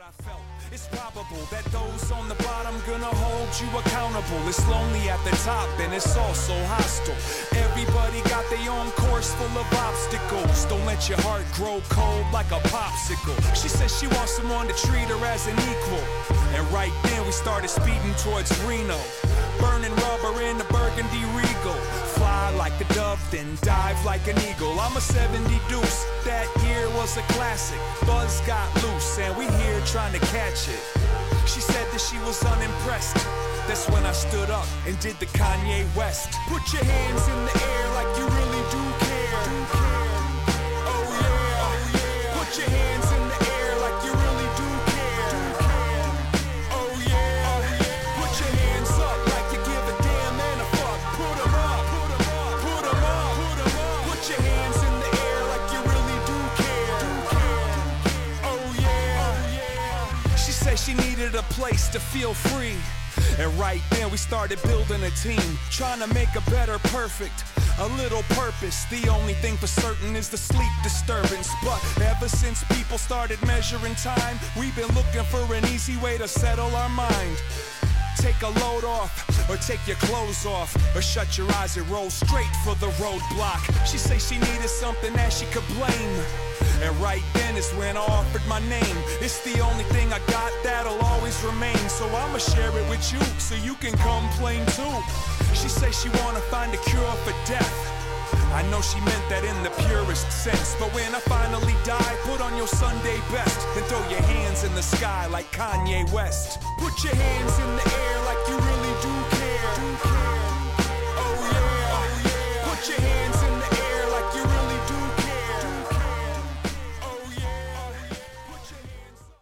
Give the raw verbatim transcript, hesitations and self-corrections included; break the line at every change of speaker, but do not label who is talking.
I felt. It's probable that those on the bottom gonna hold you accountable. It's lonely at the top and it's also hostile. Everybody got their own course full of obstacles. Don't let your heart grow cold like a popsicle. She says she wants someone to treat her as an equal. And right then we started speeding towards Reno, burning rubber in the burgundy Regal. Fly like a dove, then dive like an eagle. I'm a seventy deuce, that year was a classic. Buzz got loose and we here trying to catch it. She said that she was unimpressed. That's when I stood up and did the Kanye West. Put your hands in the air like you really do care. Oh yeah, put your hands in the air like you really do care. Oh yeah, put your hands up like you give a damn and a fuck. Put 'em up, put 'em up, put 'em up, put 'em up. Put your hands in the air like you really do care. Oh yeah. She said she needed a place to feel free. And right then we started building a team, trying to make a better perfect, a little purpose. The only thing for certain is the sleep disturbance. But ever since people started measuring time, we've been looking for an easy way to settle our mind. Take a load off, or take your clothes off, or shut your eyes and roll straight for the roadblock. She say she needed something that she could blame. And right then is when I offered my name. It's the only thing I got that'll always remain. So I'ma share it with you, so you can complain too. She say she wanna find a cure for death. I know she meant that in the purest sense. But when I finally die, put on your Sunday best and throw your hands in the sky like Kanye West. Put your hands in the air like you really do care. Oh yeah, put your hands